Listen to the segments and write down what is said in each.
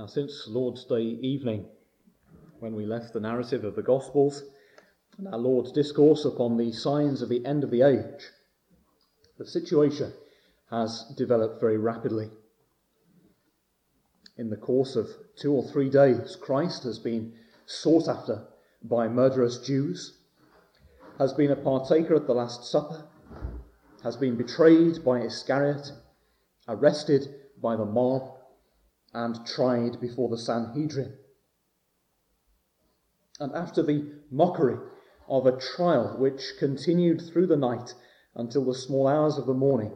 Now, since Lord's Day evening, when we left the narrative of the Gospels and our Lord's discourse upon the signs of the end of the age, the situation has developed very rapidly. In the course of 2 or 3 days, Christ has been sought after by murderous Jews, has been a partaker at the Last Supper, has been betrayed by Iscariot, arrested by the mob, and tried before the Sanhedrin. And after the mockery of a trial which continued through the night until the small hours of the morning,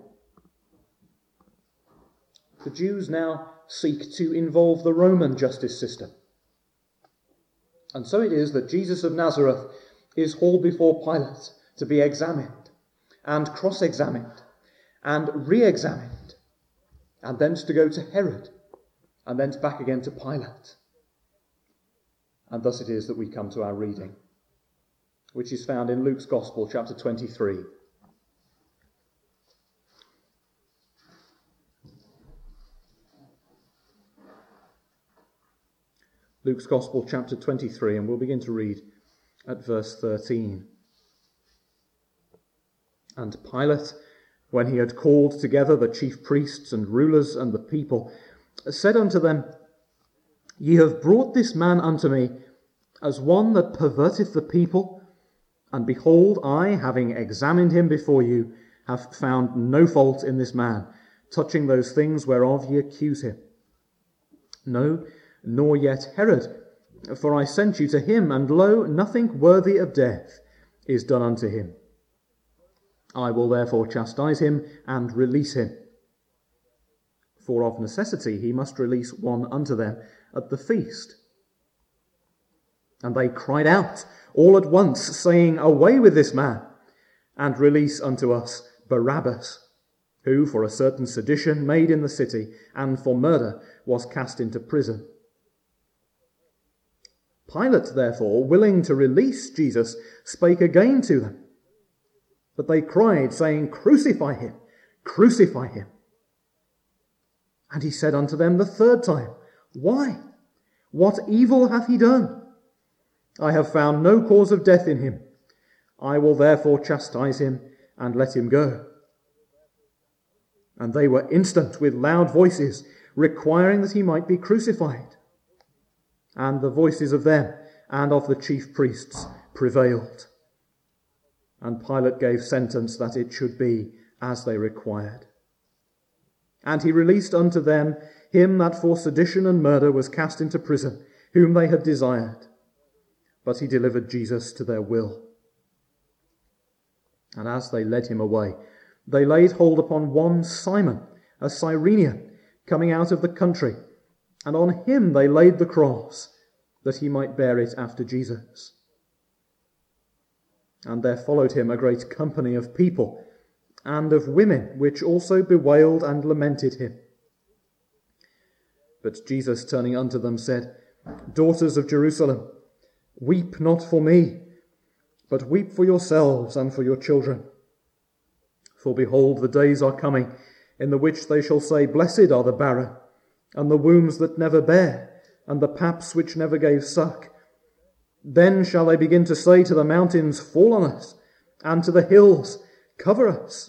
the Jews now seek to involve the Roman justice system. And so it is that Jesus of Nazareth is hauled before Pilate to be examined and cross-examined and re-examined, and thence to go to Herod, and thence back again to Pilate. And thus it is that we come to our reading, which is found in Luke's Gospel, chapter 23. Luke's Gospel, chapter 23, and we'll begin to read at verse 13. And Pilate, when he had called together the chief priests and rulers and the people, said unto them, Ye have brought this man unto me as one that perverteth the people, and behold, I, having examined him before you, have found no fault in this man, touching those things whereof ye accuse him. No, nor yet Herod, for I sent you to him, and lo, nothing worthy of death is done unto him. I will therefore chastise him and release him. For of necessity he must release one unto them at the feast. And they cried out all at once, saying, Away with this man, and release unto us Barabbas, who for a certain sedition made in the city, and for murder was cast into prison. Pilate, therefore, willing to release Jesus, spake again to them. But they cried, saying, Crucify him, crucify him. And he said unto them the third time, Why? What evil hath he done? I have found no cause of death in him. I will therefore chastise him and let him go. And they were instant with loud voices, requiring that he might be crucified. And the voices of them and of the chief priests prevailed. And Pilate gave sentence that it should be as they required. And he released unto them him that for sedition and murder was cast into prison, whom they had desired. But he delivered Jesus to their will. And as they led him away, they laid hold upon one Simon, a Cyrenian, coming out of the country, and on him they laid the cross, that he might bear it after Jesus. And there followed him a great company of people, and of women, which also bewailed and lamented him. But Jesus, turning unto them, said, Daughters of Jerusalem, weep not for me, but weep for yourselves and for your children. For behold, the days are coming, in the which they shall say, Blessed are the barren, and the wombs that never bare, and the paps which never gave suck. Then shall they begin to say to the mountains, Fall on us, and to the hills, Cover us.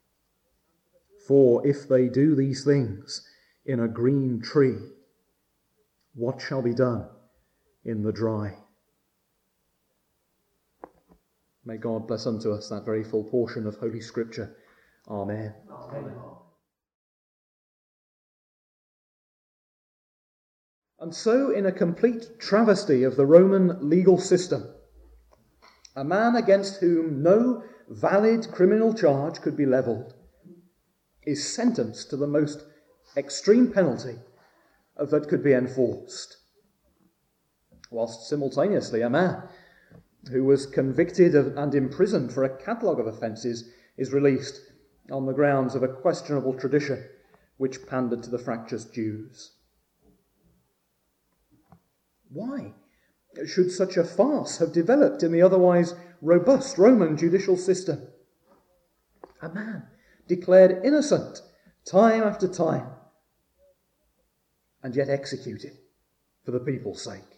For if they do these things in a green tree, what shall be done in the dry? May God bless unto us that very full portion of Holy Scripture. Amen. Amen. And so, in a complete travesty of the Roman legal system, a man against whom no valid criminal charge could be levelled is sentenced to the most extreme penalty that could be enforced, whilst simultaneously a man who was convicted and imprisoned for a catalogue of offences is released on the grounds of a questionable tradition which pandered to the fractious Jews. Why should such a farce have developed in the otherwise robust Roman judicial system? A man declared innocent time after time, and yet executed for the people's sake.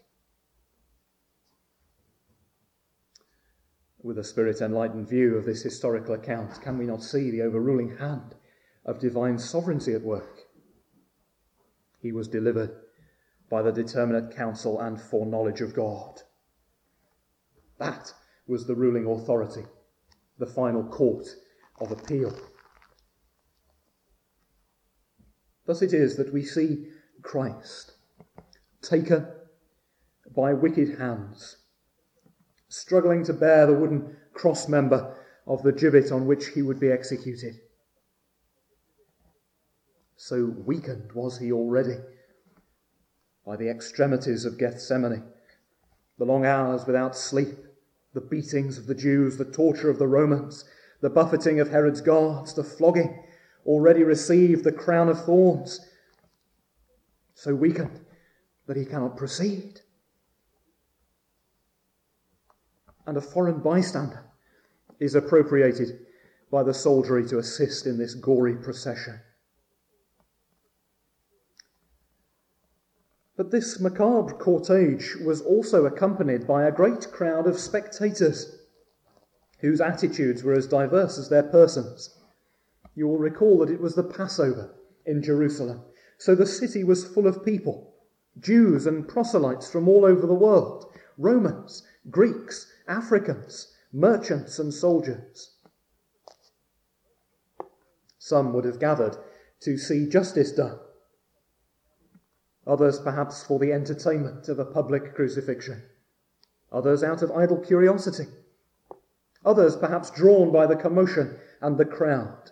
With a spirit-enlightened view of this historical account, can we not see the overruling hand of divine sovereignty at work? He was delivered by the determinate counsel and foreknowledge of God. That was the ruling authority, the final court of appeal. Thus it is that we see Christ taken by wicked hands, struggling to bear the wooden cross member of the gibbet on which he would be executed. So weakened was he already by the extremities of Gethsemane, the long hours without sleep, the beatings of the Jews, the torture of the Romans, the buffeting of Herod's guards, the flogging, already received the crown of thorns, so weakened that he cannot proceed. And a foreign bystander is appropriated by the soldiery to assist in this gory procession. But this macabre cortege was also accompanied by a great crowd of spectators, whose attitudes were as diverse as their persons. You will recall that it was the Passover in Jerusalem, so the city was full of people, Jews and proselytes from all over the world, Romans, Greeks, Africans, merchants and soldiers. Some would have gathered to see justice done, others perhaps for the entertainment of a public crucifixion, others out of idle curiosity, others perhaps drawn by the commotion and the crowd.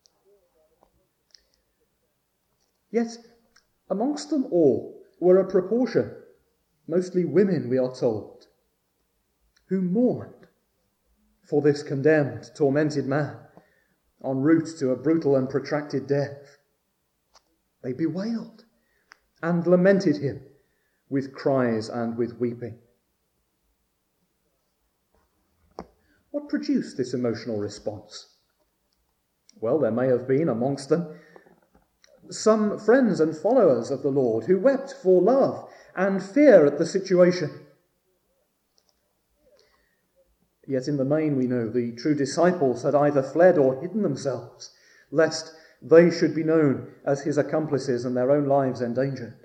Yet amongst them all were a proportion, mostly women we are told, who mourned for this condemned, tormented man en route to a brutal and protracted death. They bewailed and lamented him with cries and with weeping. What produced this emotional response? Well, there may have been amongst them some friends and followers of the Lord who wept for love and fear at the situation. Yet in the main, we know the true disciples had either fled or hidden themselves, lest they should be known as his accomplices and their own lives endangered.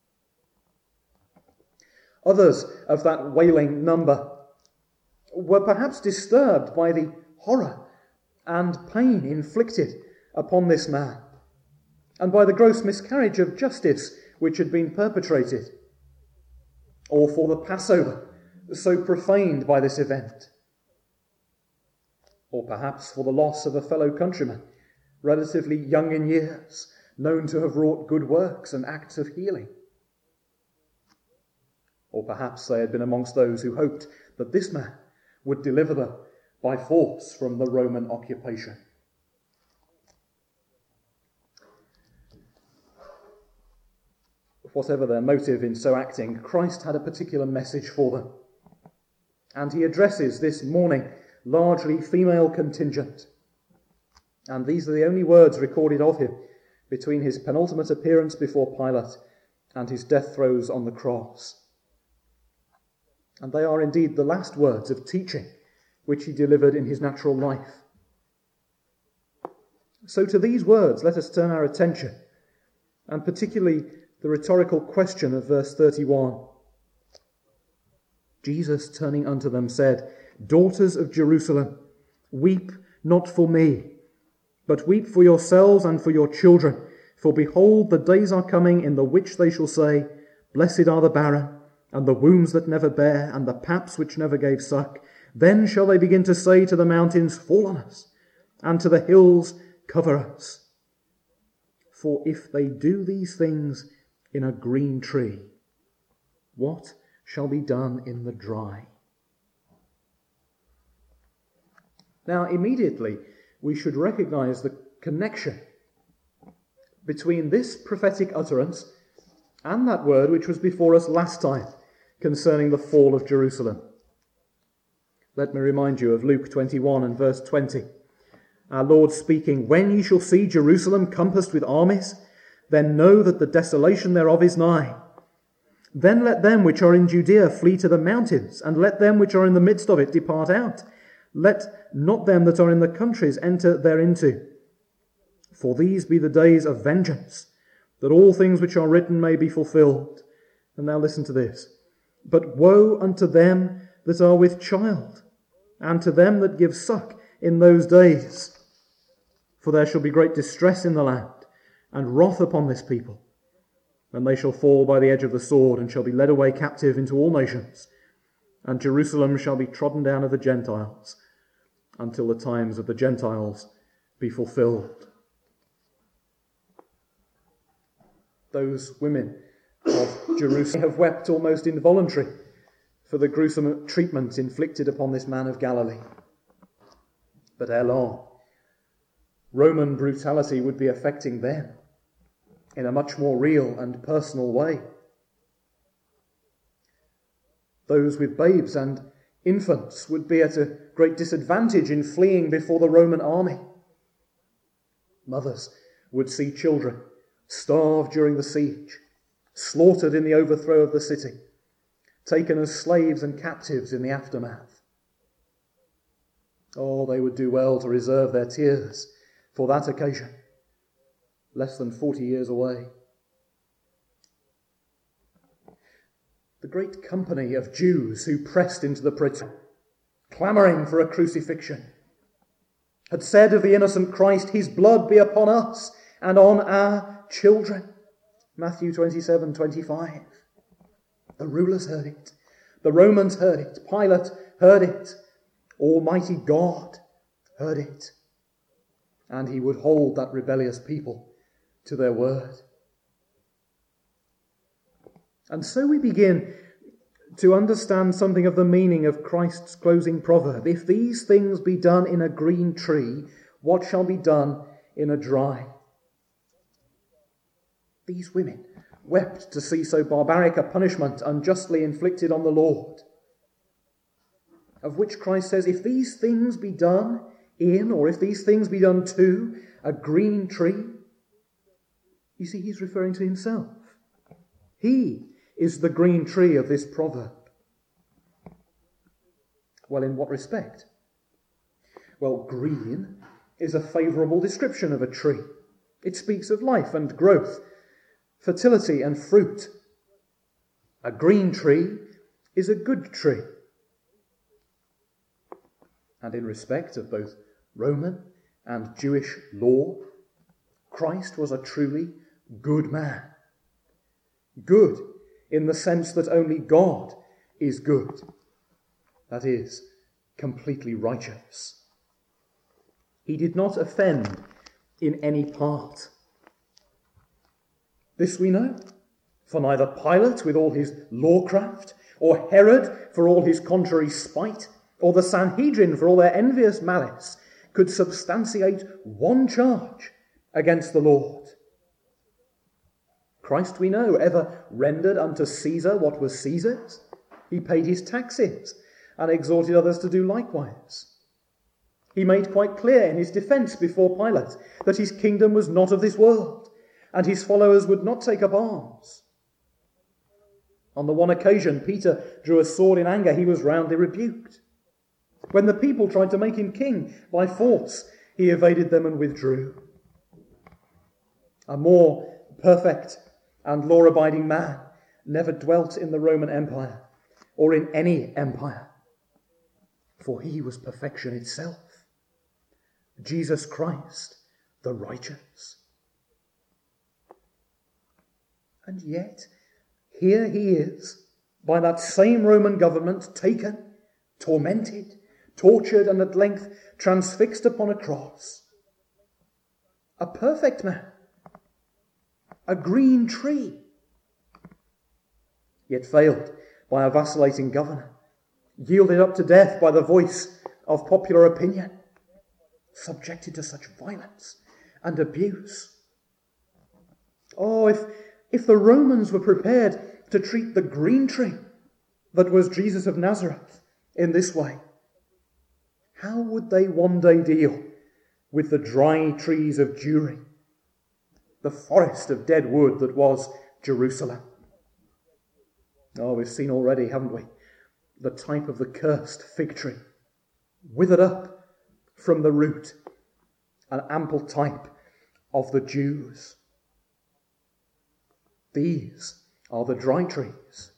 Others of that wailing number were perhaps disturbed by the horror and pain inflicted upon this man, and by the gross miscarriage of justice which had been perpetrated, or for the Passover so profaned by this event, or perhaps for the loss of a fellow countryman, relatively young in years, known to have wrought good works and acts of healing. Or perhaps they had been amongst those who hoped that this man would deliver them by force from the Roman occupation. Whatever their motive in so acting, Christ had a particular message for them. And he addresses this morning largely female contingent. And these are the only words recorded of him between his penultimate appearance before Pilate and his death throes on the cross. And they are indeed the last words of teaching which he delivered in his natural life. So to these words let us turn our attention, and particularly the rhetorical question of verse 31. Jesus, turning unto them, said, Daughters of Jerusalem, weep not for me, but weep for yourselves and for your children. For behold, the days are coming in the which they shall say, Blessed are the barren, and the wombs that never bare, and the paps which never gave suck. Then shall they begin to say to the mountains, Fall on us, and to the hills, Cover us. For if they do these things in a green tree, what shall be done in the dry? Now, immediately, we should recognize the connection between this prophetic utterance and that word which was before us last time concerning the fall of Jerusalem. Let me remind you of Luke 21 and verse 20. Our Lord speaking, When ye shall see Jerusalem compassed with armies, then know that the desolation thereof is nigh. Then let them which are in Judea flee to the mountains, and let them which are in the midst of it depart out. Let not them that are in the countries enter thereinto. For these be the days of vengeance, that all things which are written may be fulfilled. And now listen to this. But woe unto them that are with child, and to them that give suck in those days. For there shall be great distress in the land, and wrath upon this people. And they shall fall by the edge of the sword, and shall be led away captive into all nations. And Jerusalem shall be trodden down of the Gentiles, until the times of the Gentiles be fulfilled. Those women of Jerusalem have wept almost involuntarily for the gruesome treatment inflicted upon this man of Galilee. But ere long, Roman brutality would be affecting them in a much more real and personal way. Those with babes and infants would be at a great disadvantage in fleeing before the Roman army. Mothers would see children starve during the siege, slaughtered in the overthrow of the city, taken as slaves and captives in the aftermath. Oh, they would do well to reserve their tears for that occasion, less than 40 years away. The great company of Jews who pressed into the praetorium, clamouring for a crucifixion, had said of the innocent Christ, his blood be upon us and on our children. Matthew 27:25. The rulers heard it. The Romans heard it. Pilate heard it. Almighty God heard it. And he would hold that rebellious people to their word. And so we begin to understand something of the meaning of Christ's closing proverb. If these things be done in a green tree, what shall be done in a dry? These women wept to see so barbaric a punishment unjustly inflicted on the Lord, of which Christ says, if these things be done in, or if these things be done to, a green tree, you see, he's referring to himself. He is the green tree of this proverb. Well, in what respect? Well, green is a favourable description of a tree. It speaks of life and growth, fertility and fruit. A green tree is a good tree. And in respect of both Roman and Jewish law, Christ was a truly good man. Good in the sense that only God is good. That is, completely righteous. He did not offend in any part. This we know, for neither Pilate with all his lawcraft, or Herod for all his contrary spite, or the Sanhedrin for all their envious malice, could substantiate one charge against the Lord. Christ, we know, ever rendered unto Caesar what was Caesar's. He paid his taxes and exhorted others to do likewise. He made quite clear in his defence before Pilate that his kingdom was not of this world, and his followers would not take up arms. On the one occasion, Peter drew a sword in anger. He was roundly rebuked. When the people tried to make him king by force, he evaded them and withdrew. A more perfect and law-abiding man never dwelt in the Roman Empire or in any empire, for he was perfection itself. Jesus Christ, the righteous. And yet, here he is, by that same Roman government, taken, tormented, tortured, and at length transfixed upon a cross. A perfect man, a green tree, yet failed by a vacillating governor, yielded up to death by the voice of popular opinion, subjected to such violence and abuse. Oh, if the Romans were prepared to treat the green tree that was Jesus of Nazareth in this way, how would they one day deal with the dry trees of Jewry? the forest of dead wood that was Jerusalem. Oh, we've seen already, haven't we, the type of the cursed fig tree, withered up from the root, an ample type of the Jews. These are the dry trees.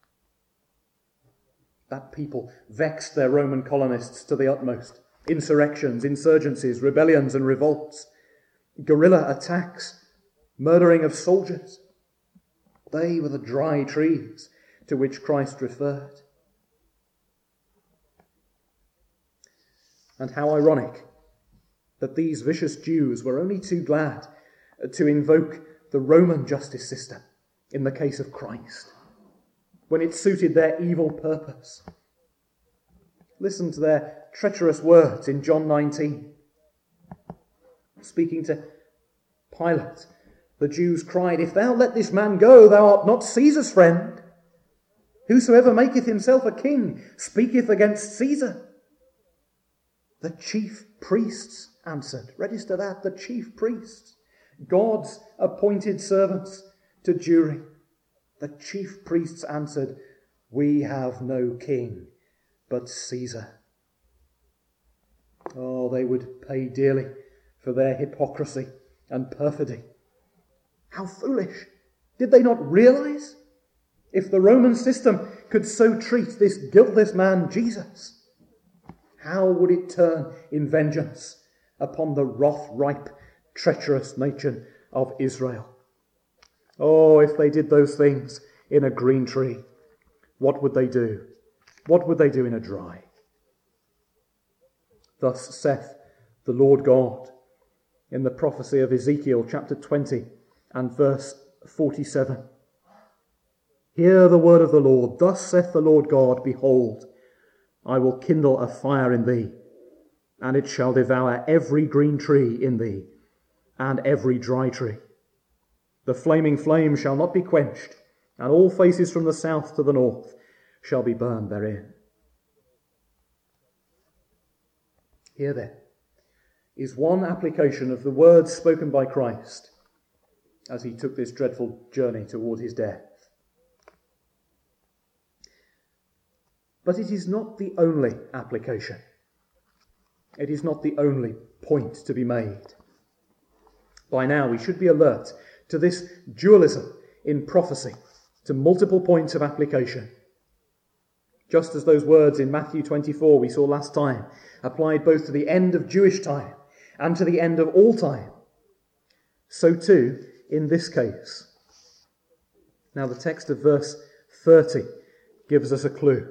That people vexed their Roman colonists to the utmost. Insurrections, insurgencies, rebellions and revolts, guerrilla attacks, murdering of soldiers. They were the dry trees to which Christ referred. And how ironic that these vicious Jews were only too glad to invoke the Roman justice system in the case of Christ, when it suited their evil purpose. Listen to their treacherous words in John 19. Speaking to Pilate, the Jews cried, "If thou let this man go, thou art not Caesar's friend. Whosoever maketh himself a king speaketh against Caesar." The chief priests answered. Register that, the chief priests, God's appointed servants to jury. The chief priests answered, "We have no king but Caesar." Oh, they would pay dearly for their hypocrisy and perfidy. How foolish! Did they not realize? If the Roman system could so treat this guiltless man, Jesus, how would it turn in vengeance upon the wrath-ripe, treacherous nation of Israel? Oh, if they did those things in a green tree, what would they do? What would they do in a dry? Thus saith the Lord God in the prophecy of Ezekiel chapter 20 and verse 47. Hear the word of the Lord. Thus saith the Lord God, Behold, I will kindle a fire in thee, and it shall devour every green tree in thee, and every dry tree. The flaming flame shall not be quenched, and all faces from the south to the north shall be burned therein. Here then is one application of the words spoken by Christ as he took this dreadful journey toward his death. But it is not the only application. It is not the only point to be made. By now we should be alert to this dualism in prophecy, to multiple points of application. Just as those words in Matthew 24 we saw last time applied both to the end of Jewish time and to the end of all time, so too in this case. Now the text of verse 30 gives us a clue.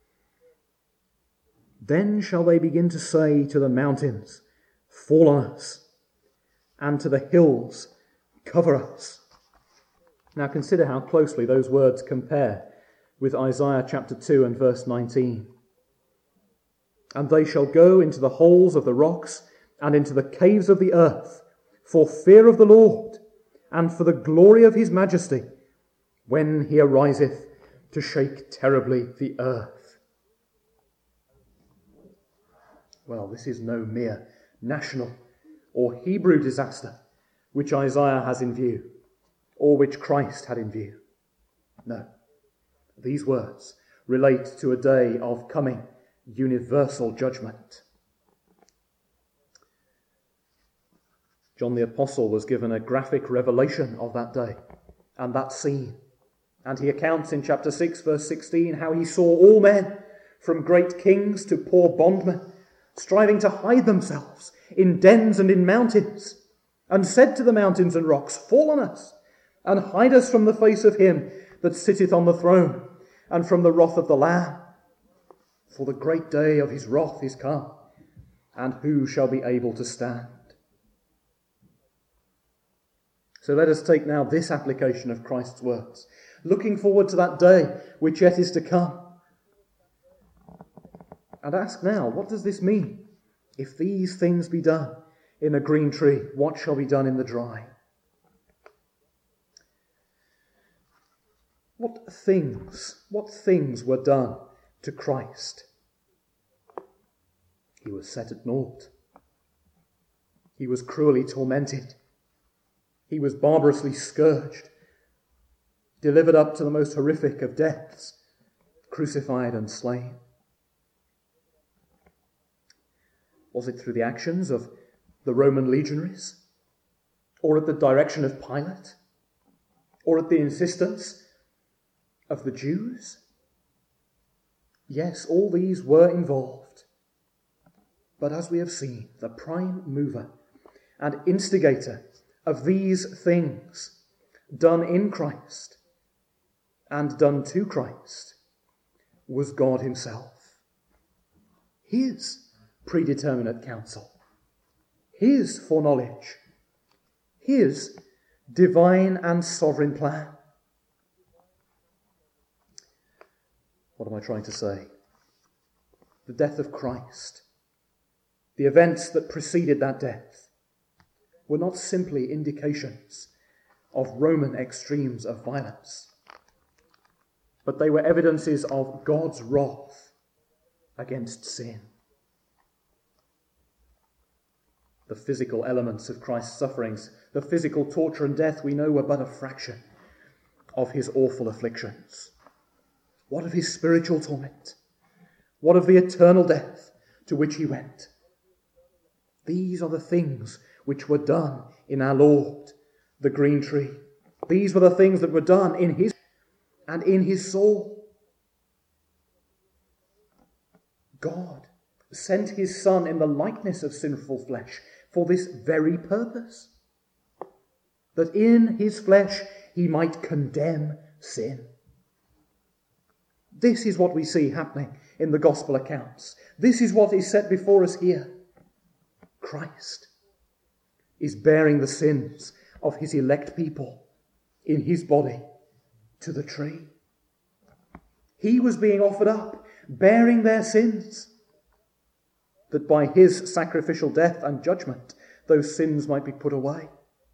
Then shall they begin to say to the mountains, Fall on us, and to the hills, cover us. Now consider how closely those words compare with Isaiah chapter 2 and verse 19. And they shall go into the holes of the rocks and into the caves of the earth for fear of the Lord and for the glory of his majesty when he ariseth to shake terribly the earth. Well, this is no mere national or Hebrew disaster which Isaiah has in view, or which Christ had in view. No, these words relate to a day of coming universal judgment. John the Apostle was given a graphic revelation of that day and that scene, and he accounts in chapter 6 verse 16 how he saw all men, from great kings to poor bondmen, striving to hide themselves in dens and in mountains, and said to the mountains and rocks, Fall on us, and hide us from the face of him that sitteth on the throne, and from the wrath of the Lamb. For the great day of his wrath is come, and who shall be able to stand? So let us take now this application of Christ's words, looking forward to that day which yet is to come, and ask now, what does this mean? If these things be done in a green tree, what shall be done in the dry? What things were done to Christ? He was set at naught. He was cruelly tormented. He was barbarously scourged, delivered up to the most horrific of deaths, crucified and slain. Was it through the actions of the Roman legionaries, or at the direction of Pilate, or at the insistence of the Jews? Yes, all these were involved. But as we have seen, the prime mover and instigator of these things done in Christ and done to Christ was God himself. His predeterminate counsel, his foreknowledge, his divine and sovereign plan. What am I trying to say? The death of Christ, the events that preceded that death, were not simply indications of Roman extremes of violence, but they were evidences of God's wrath against sin. The physical elements of Christ's sufferings, the physical torture and death, we know were but a fraction of his awful afflictions. What of his spiritual torment? What of the eternal death to which he went? These are the things which were done in our Lord, the green tree. These were the things that were done in his and in his soul. God sent his Son in the likeness of sinful flesh for this very purpose, that in his flesh he might condemn sin. This is what we see happening in the gospel accounts. This is what is set before us here. Christ is bearing the sins of his elect people in his body to the tree. He was being offered up, bearing their sins, that by his sacrificial death and judgment, those sins might be put away.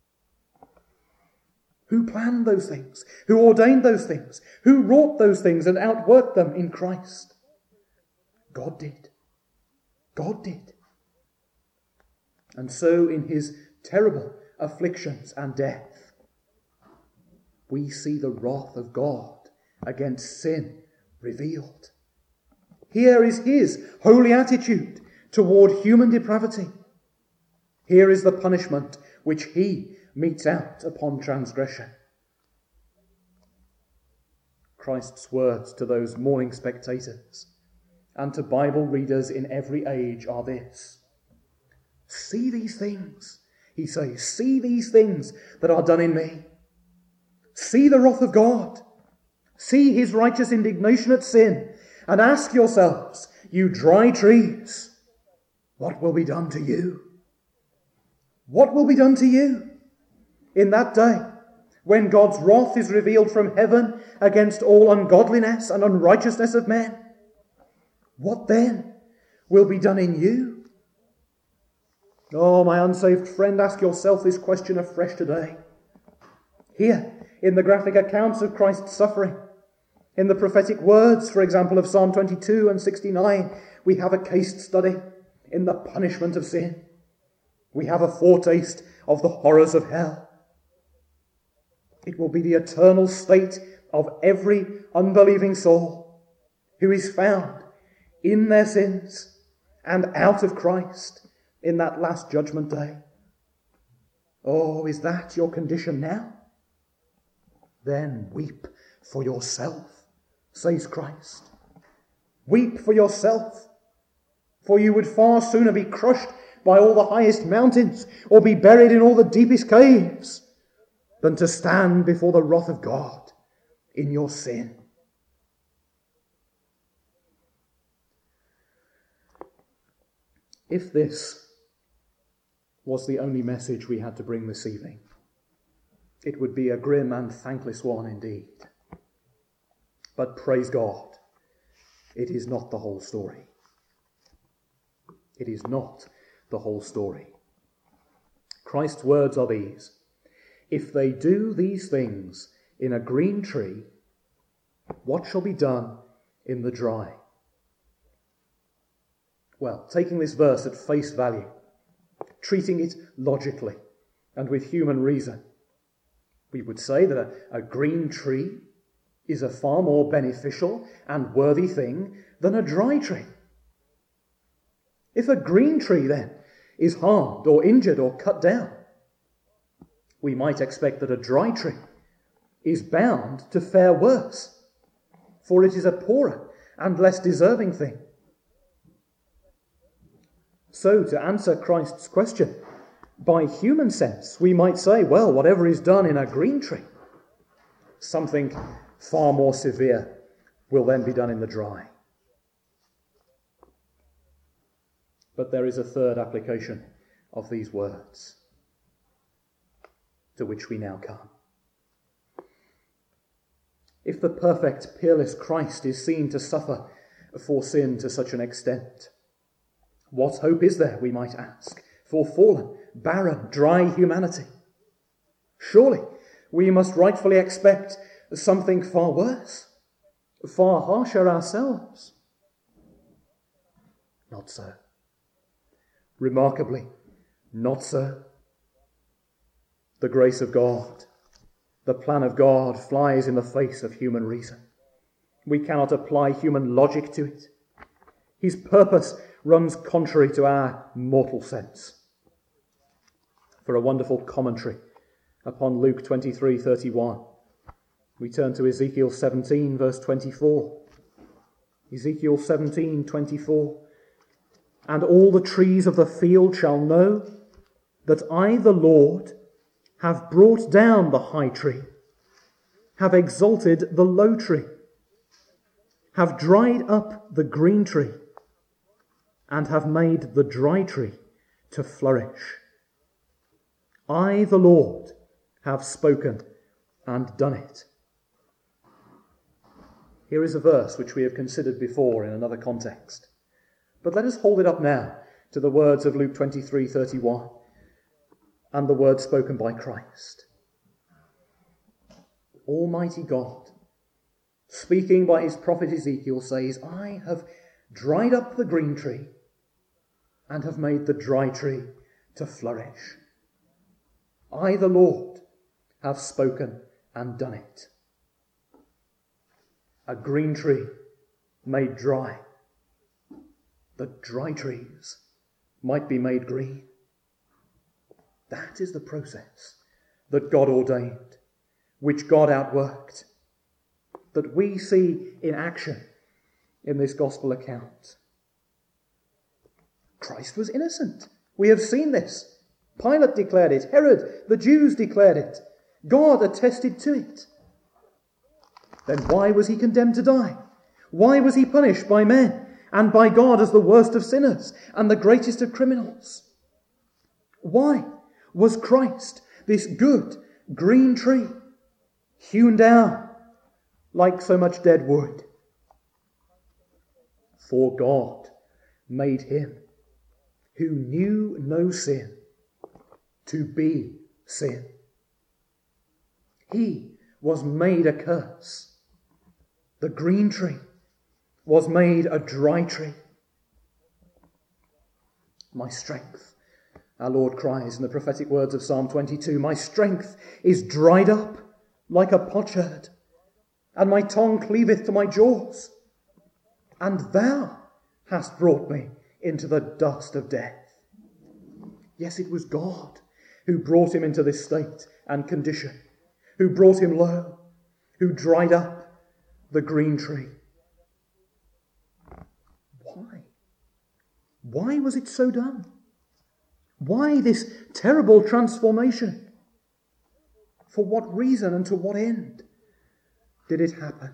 Who planned those things? Who ordained those things? Who wrought those things and outworked them in Christ? God did. God did. And so in his terrible afflictions and death, we see the wrath of God against sin revealed. Here is his holy attitude toward human depravity. Here is the punishment which he metes out upon transgression. Christ's words to those mourning spectators and to Bible readers in every age are this: see these things, he says, see these things that are done in me. See the wrath of God. See his righteous indignation at sin, and ask yourselves, you dry trees, what will be done to you? What will be done to you in that day when God's wrath is revealed from heaven against all ungodliness and unrighteousness of men? What then will be done in you? Oh, my unsaved friend, ask yourself this question afresh today. Here, in the graphic accounts of Christ's suffering, in the prophetic words, for example, of Psalm 22 and 69, we have a case study in the punishment of sin. We have a foretaste of the horrors of hell. It will be the eternal state of every unbelieving soul who is found in their sins and out of Christ in that last judgment day. Oh, is that your condition now? Then weep for yourself, says Christ. Weep for yourself, for you would far sooner be crushed by all the highest mountains or be buried in all the deepest caves than to stand before the wrath of God in your sin. If this was the only message we had to bring this evening, it would be a grim and thankless one indeed. But praise God, it is not the whole story. It is not the whole story. Christ's words are these: if they do these things in a green tree, what shall be done in the dry? Well, taking this verse at face value, treating it logically and with human reason, We would say that a green tree is a far more beneficial and worthy thing than a dry tree. If a green tree, then, is harmed or injured or cut down, we might expect that a dry tree is bound to fare worse, for it is a poorer and less deserving thing. So, to answer Christ's question, by human sense, we might say, well, whatever is done in a green tree, something far more severe will then be done in the dry. But there is a third application of these words, to which we now come. If the perfect, peerless Christ is seen to suffer for sin to such an extent, what hope is there, we might ask, for fallen, barren, dry humanity? Surely we must rightfully expect something far worse, far harsher ourselves. Not so. Remarkably, not so. The grace of God, the plan of God, flies in the face of human reason. We cannot apply human logic to it. His purpose runs contrary to our mortal sense. For a wonderful commentary upon Luke 23:31, we turn to Ezekiel 17, verse 24. Ezekiel 17:24. And all the trees of the field shall know that I, the Lord, have brought down the high tree, have exalted the low tree, have dried up the green tree, and have made the dry tree to flourish. I, the Lord, have spoken and done it. Here is a verse which we have considered before in another context. But let us hold it up now to the words of Luke 23:31 and the words spoken by Christ. Almighty God, speaking by his prophet Ezekiel, says, I have dried up the green tree and have made the dry tree to flourish. I, the Lord, have spoken and done it. A green tree made dry. The dry trees might be made green. That is the process that God ordained, which God outworked, that we see in action in this gospel account. Christ was innocent. We have seen this. Pilate declared it. Herod, the Jews declared it. God attested to it. Then why was he condemned to die? Why was he punished by men and by God as the worst of sinners and the greatest of criminals? Why was Christ, this good green tree, hewn down like so much dead wood? For God made him who knew no sin to be sin. He was made a curse. The green tree was made a dry tree. My strength, our Lord cries in the prophetic words of Psalm 22, my strength is dried up like a potsherd, and my tongue cleaveth to my jaws. And thou hast brought me into the dust of death. Yes, it was God who brought him into this state and condition, who brought him low, who dried up the green tree. Why? Why was it so done? Why this terrible transformation? For what reason and to what end did it happen?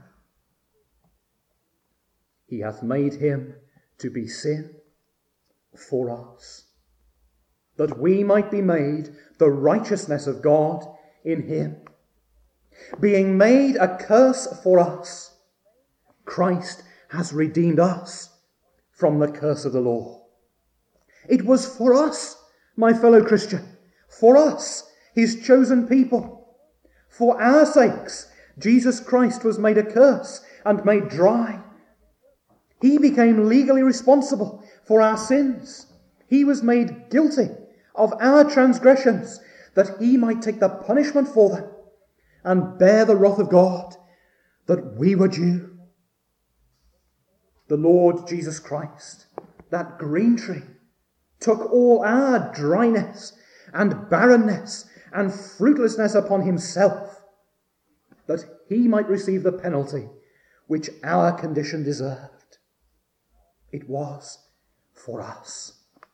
He hath made him to be sin for us, that we might be made the righteousness of God in him. Being made a curse for us, Christ has redeemed us from the curse of the law. It was for us, my fellow Christian, for us, his chosen people. For our sakes, Jesus Christ was made a curse and made dry. He became legally responsible for our sins. He was made guilty of our transgressions, that he might take the punishment for them, and bear the wrath of God, that we were due. The Lord Jesus Christ, that green tree, took all our dryness and barrenness and fruitlessness upon himself, that he might receive the penalty which our condition deserved. It was for us.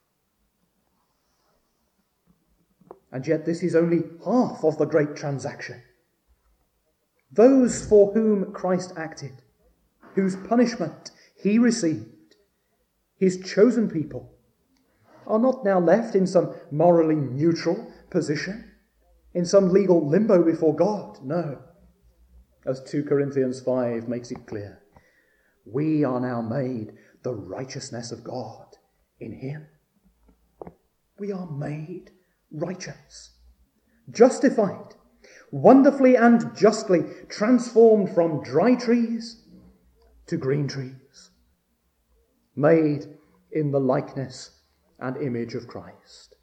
And yet this is only half of the great transaction. Those for whom Christ acted, whose punishment he received, his chosen people, are not now left in some morally neutral position, in some legal limbo before God. No. As 2 Corinthians 5 makes it clear, we are now made the righteousness of God in him. We are made righteous, justified, wonderfully and justly transformed from dry trees to green trees, made in the likeness and image of Christ.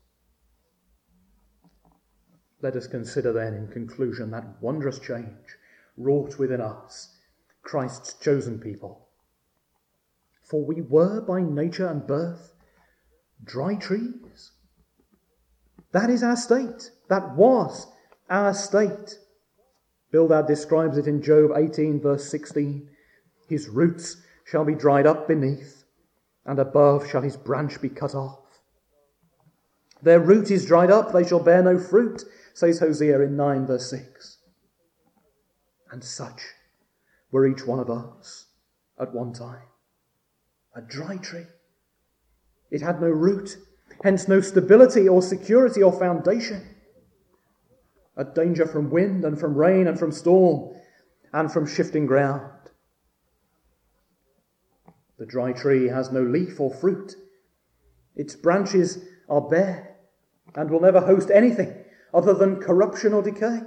Let us consider then in conclusion that wondrous change wrought within us, Christ's chosen people. For we were by nature and birth dry trees. That is our state. That was our state. Bildad describes it in Job 18 verse 16. His roots shall be dried up beneath, and above shall his branch be cut off. Their root is dried up, they shall bear no fruit, says Hosea in 9 verse 6. And such were each one of us at one time. A dry tree. It had no root, hence no stability or security or foundation. A danger from wind and from rain and from storm and from shifting ground. The dry tree has no leaf or fruit. Its branches are bare and will never host anything other than corruption or decay.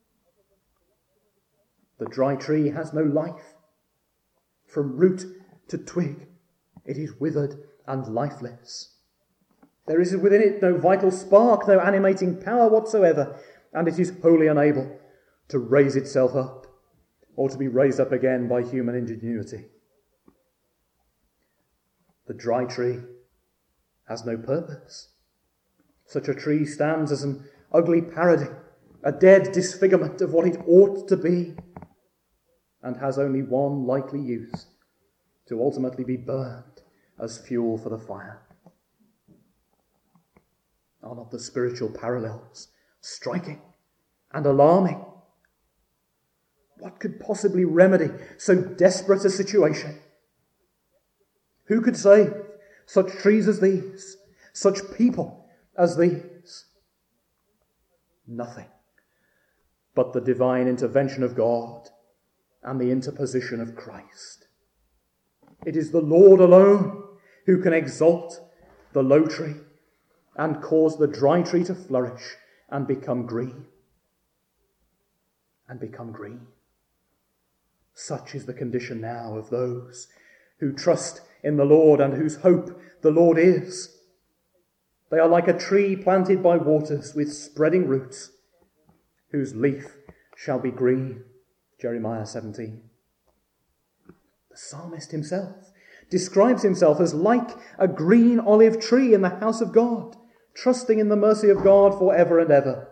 The dry tree has no life. From root to twig, it is withered and lifeless. There is within it no vital spark, no animating power whatsoever, and it is wholly unable to raise itself up or to be raised up again by human ingenuity. The dry tree has no purpose. Such a tree stands as an ugly parody, a dead disfigurement of what it ought to be, and has only one likely use, to ultimately be burned as fuel for the fire. Are not the spiritual parallels striking and alarming? What could possibly remedy so desperate a situation? Who could save such trees as these, such people as these? Nothing but the divine intervention of God and the interposition of Christ. It is the Lord alone who can exalt the low tree and cause the dry tree to flourish and become green. And become green. Such is the condition now of those who trust in the Lord and whose hope the Lord is. They are like a tree planted by waters with spreading roots, whose leaf shall be green. Jeremiah 17. The psalmist himself describes himself as like a green olive tree in the house of God, trusting in the mercy of God forever and ever.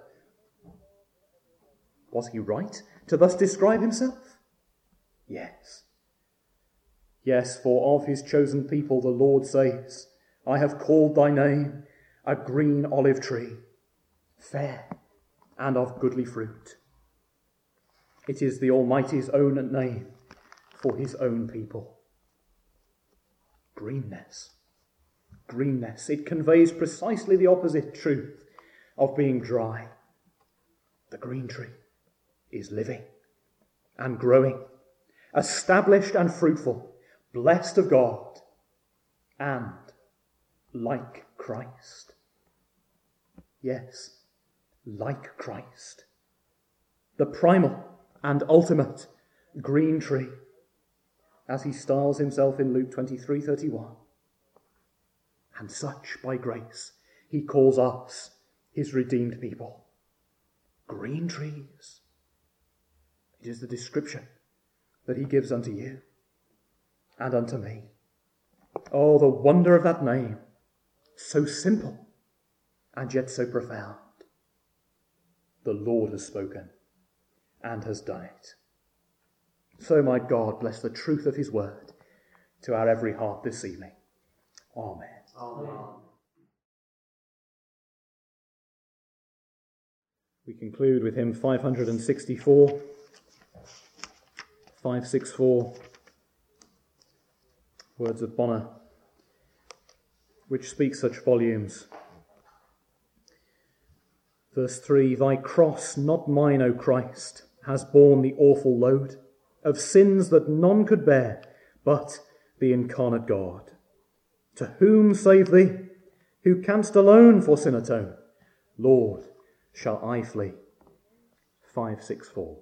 Was he right to thus describe himself? Yes. Yes, for of his chosen people the Lord says, I have called thy name a green olive tree, fair and of goodly fruit. It is the Almighty's own name for his own people. Greenness. Greenness. It conveys precisely the opposite truth of being dry. The green tree is living and growing, established and fruitful, blessed of God, and like Christ. Yes, like Christ. The primal and ultimate green tree, as he styles himself in Luke 23:31. And such, by grace, he calls us, his redeemed people. Green trees. It is the description that he gives unto you and unto me. Oh, the wonder of that name, so simple and yet so profound. The Lord has spoken and has done it. So my God bless the truth of his word to our every heart this evening. Amen. Amen. We conclude with hymn 564, 564, words of Bonner, which speak such volumes. Verse 3, thy cross, not mine, O Christ, has borne the awful load of sins that none could bear but the incarnate God. To whom save thee, who canst alone for sin atone? Lord, shall I flee? 564.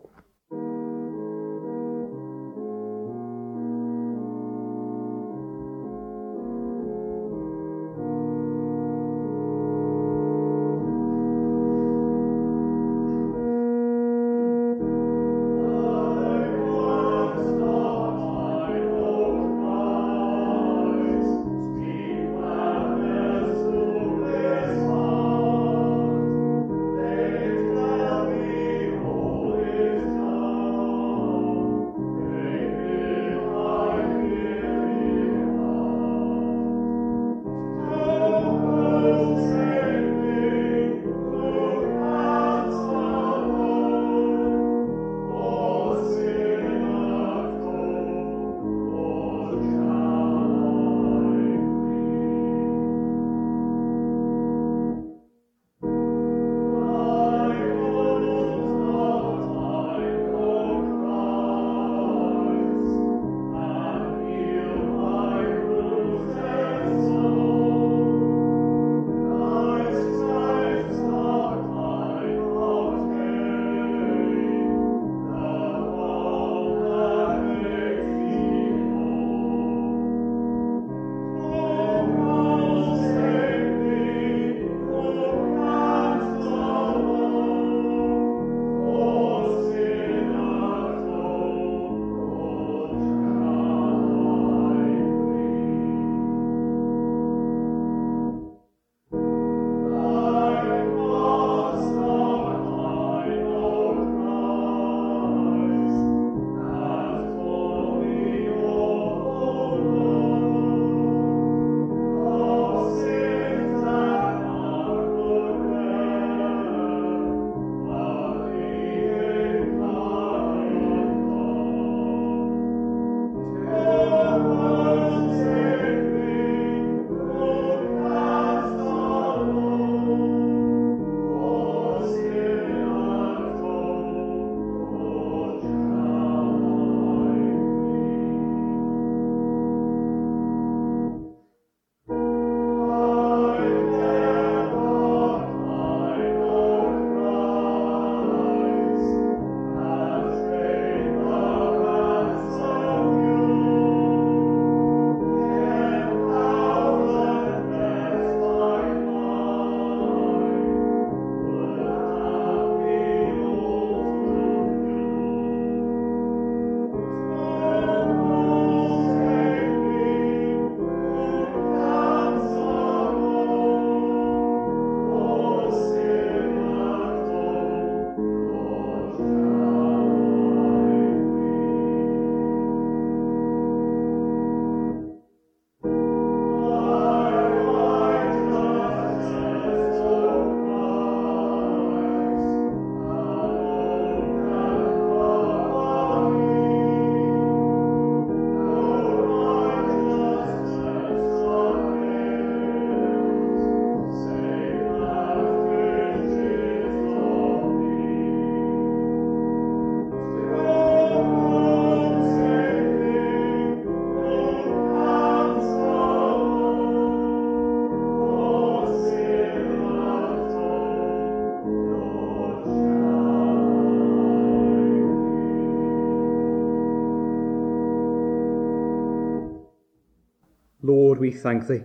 Lord, we thank thee.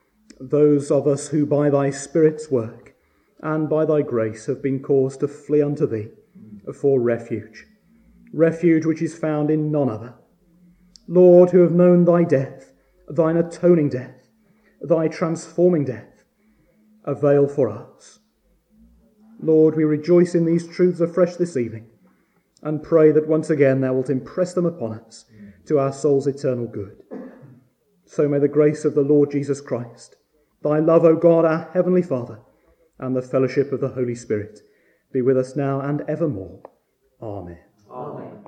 Those of us who by thy Spirit's work and by thy grace have been caused to flee unto thee for refuge, refuge which is found in none other. Lord, who have known thy death, thine atoning death, thy transforming death, avail for us. Lord, we rejoice in these truths afresh this evening, and pray that once again thou wilt impress them upon us to our soul's eternal good. So may the grace of the Lord Jesus Christ, thy love, O God, our heavenly Father, and the fellowship of the Holy Spirit be with us now and evermore. Amen. Amen.